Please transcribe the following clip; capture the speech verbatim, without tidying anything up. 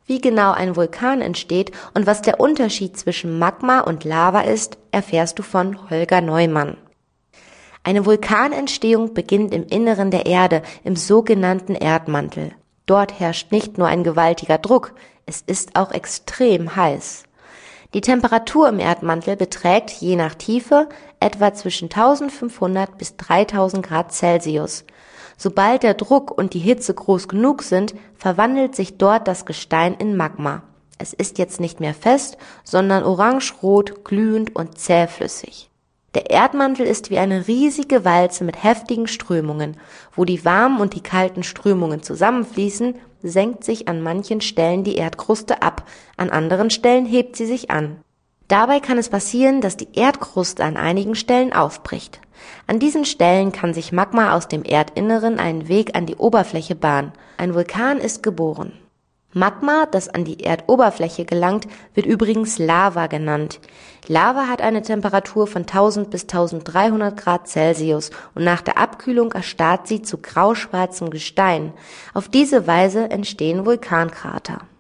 Wie genau ein Vulkan entsteht und was der Unterschied zwischen Magma und Lava ist, erfährst du von Holger Neumann. Eine Vulkanentstehung beginnt im Inneren der Erde, im sogenannten Erdmantel. Dort herrscht nicht nur ein gewaltiger Druck, es ist auch extrem heiß. Die Temperatur im Erdmantel beträgt je nach Tiefe etwa zwischen eintausendfünfhundert bis dreitausend Grad Celsius. Sobald der Druck und die Hitze groß genug sind, verwandelt sich dort das Gestein in Magma. Es ist jetzt nicht mehr fest, sondern orangerot, glühend und zähflüssig. Der Erdmantel ist wie eine riesige Walze mit heftigen Strömungen. Wo die warmen und die kalten Strömungen zusammenfließen, senkt sich an manchen Stellen die Erdkruste ab, an anderen Stellen hebt sie sich an. Dabei kann es passieren, dass die Erdkruste an einigen Stellen aufbricht. An diesen Stellen kann sich Magma aus dem Erdinneren einen Weg an die Oberfläche bahnen. Ein Vulkan ist geboren. Magma, das an die Erdoberfläche gelangt, wird übrigens Lava genannt. Lava hat eine Temperatur von tausend bis eintausenddreihundert Grad Celsius und nach der Abkühlung erstarrt sie zu grauschwarzem Gestein. Auf diese Weise entstehen Vulkankrater.